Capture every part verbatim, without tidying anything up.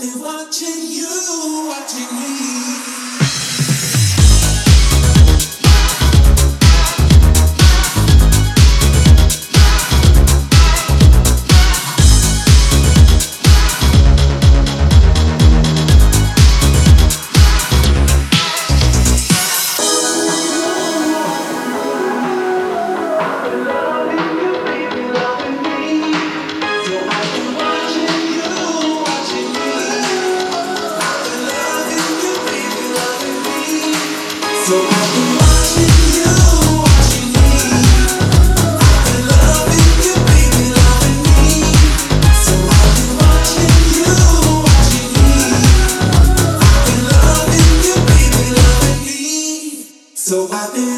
been watching you, watching me. So I've been watching you, watching me. I've been loving you, baby, loving me. So I've been watching you, watching me. I've been loving you, baby, loving me. So I've been.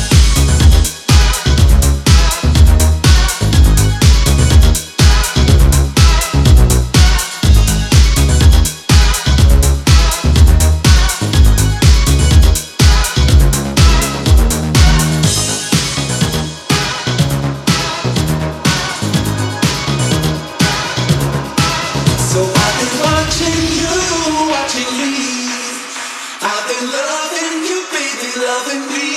So I've been watching you, watching me. I've been loving you, baby, loving me.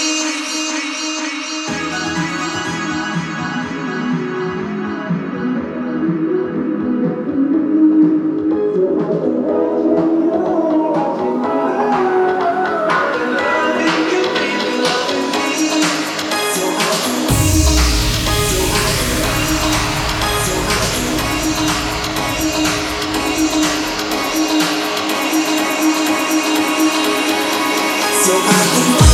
So I've been